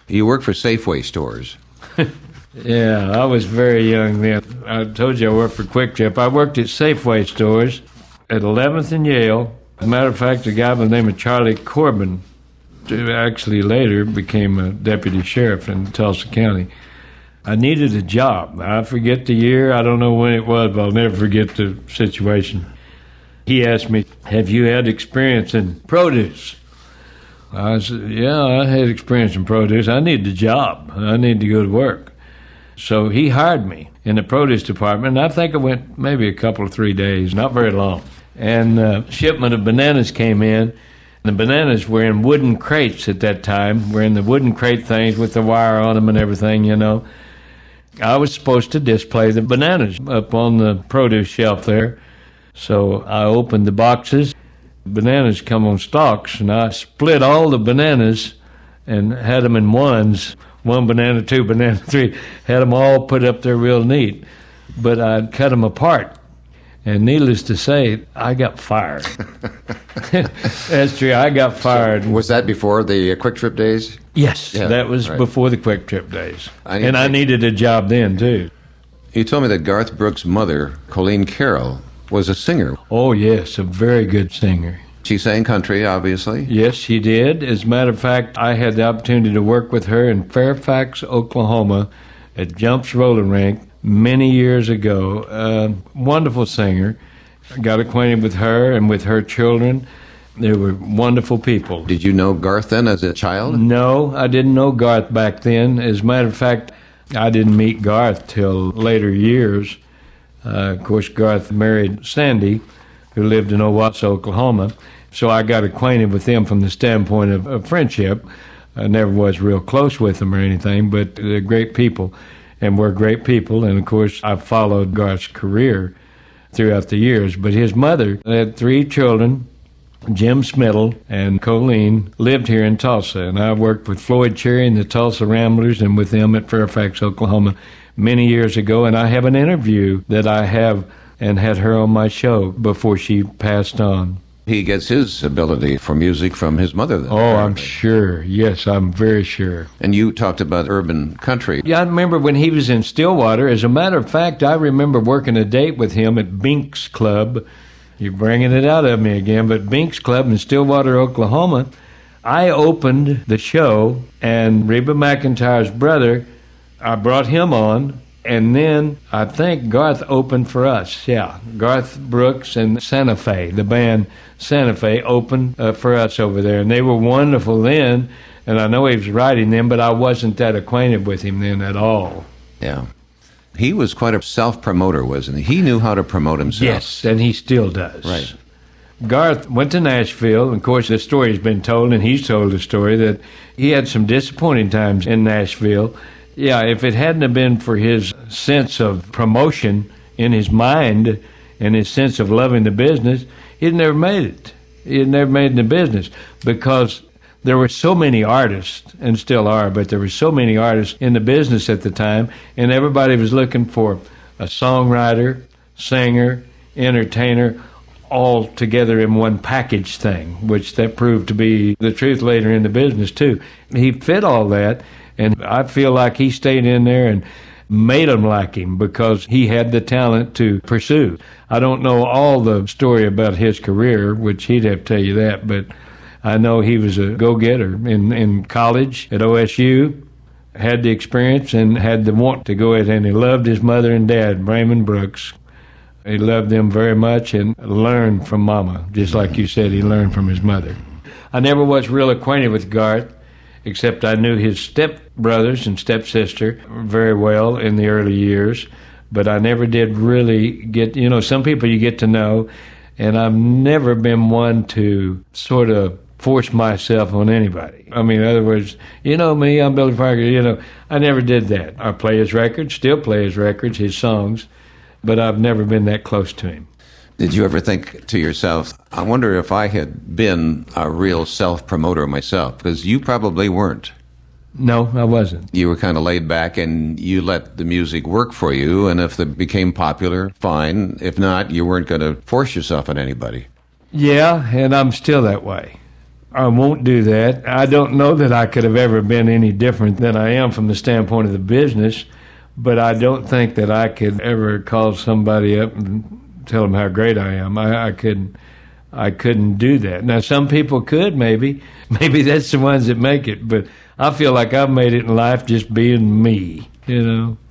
You worked for Safeway stores. Yeah, I was very young then. I told you I worked for Quick Trip. I worked at Safeway stores at 11th and Yale. As a matter of fact, a guy by the name of Charlie Corbin, who actually later became a deputy sheriff in Tulsa County. I needed a job. I forget the year. I don't know when it was, but I'll never forget the situation. He asked me, have you had experience in produce? I said, yeah, I had experience in produce. I need a job. I need to go to work. So he hired me in the produce department. And I think I went maybe a couple of 3 days, not very long. And a shipment of bananas came in. The bananas were in wooden crates at that time. We're in the wooden crate things with the wire on them and everything, you know. I was supposed to display the bananas up on the produce shelf there. So I opened the boxes. Bananas come on stalks, and I split all the bananas and had them in ones. 1 banana, 2 banana, 3. Had them all put up there real neat. But I cut them apart. And needless to say, I got fired. That's true. I got fired. So was that before the Quick Trip days? Yes, yeah, that was right before the Quick Trip days. I needed a job then, too. You told me that Garth Brooks' mother, Colleen Carroll, was a singer. Oh, yes, a very good singer. She sang country, obviously. Yes, she did. As a matter of fact, I had the opportunity to work with her in Fairfax, Oklahoma, at Jumps Rolling Rink many years ago. Wonderful singer. I got acquainted with her and with her children. They were wonderful people. Did you know Garth then as a child? No, I didn't know Garth back then. As a matter of fact, I didn't meet Garth till later years. Of course, Garth married Sandy, who lived in Owasso, Oklahoma. So I got acquainted with them from the standpoint of friendship. I never was real close with them or anything, but they're great people, and we're great people. And, of course, I followed Garth's career throughout the years. But his mother had 3 children. Jim Smittle and Colleen lived here in Tulsa, and I worked with Floyd Cherry and the Tulsa Ramblers and with them at Fairfax, Oklahoma many years ago. And I have an interview that I have and had her on my show before she passed on. He gets his ability for music from his mother then. Oh, I'm sure. Yes, I'm very sure. And you talked about urban country. Yeah, I remember when he was in Stillwater. As a matter of fact, I remember working a date with him at Binks Club. You're bringing it out of me again, but Binks Club in Stillwater, Oklahoma. I opened the show, and Reba McEntire's brother, I brought him on, and then I think Garth opened for us. Yeah, Garth Brooks and Santa Fe, the band Santa Fe, opened for us over there, and they were wonderful then, and I know he was writing them, but I wasn't that acquainted with him then at all. Yeah. He was quite a self-promoter, wasn't he? He knew how to promote himself. Yes, and he still does. Right. Garth went to Nashville. Of course, the story's been told, and he's told the story, that he had some disappointing times in Nashville. Yeah, if it hadn't have been for his sense of promotion in his mind and his sense of loving the business, he'd never made it. He'd never made it in the business because there were so many artists, and still are, but there were so many artists in the business at the time, and everybody was looking for a songwriter, singer, entertainer, all together in one package thing, which that proved to be the truth later in the business, too. He fit all that, and I feel like he stayed in there and made them like him because he had the talent to pursue. I don't know all the story about his career, which he'd have to tell you that, but I know he was a go-getter in college at OSU, had the experience and had the want to go ahead, and he loved his mother and dad, Raymond Brooks. He loved them very much and learned from Mama, just like you said, he learned from his mother. I never was real acquainted with Garth, except I knew his stepbrothers and stepsister very well in the early years, but I never did really get, some people you get to know, and I've never been one to sort of force myself on anybody. I mean, in other words, you know me, I'm Billy Parker, I never did that. I play his records, still play his records, his songs, but I've never been that close to him. Did you ever think to yourself, I wonder if I had been a real self-promoter myself? Because you probably weren't. No, I wasn't. You were kind of laid back and you let the music work for you, and if it became popular, fine. If not, you weren't going to force yourself on anybody. Yeah, and I'm still that way. I won't do that. I don't know that I could have ever been any different than I am from the standpoint of the business, but I don't think that I could ever call somebody up and tell them how great I am. I couldn't do that. Now, some people could, maybe. Maybe that's the ones that make it, but I feel like I've made it in life just being me, you know.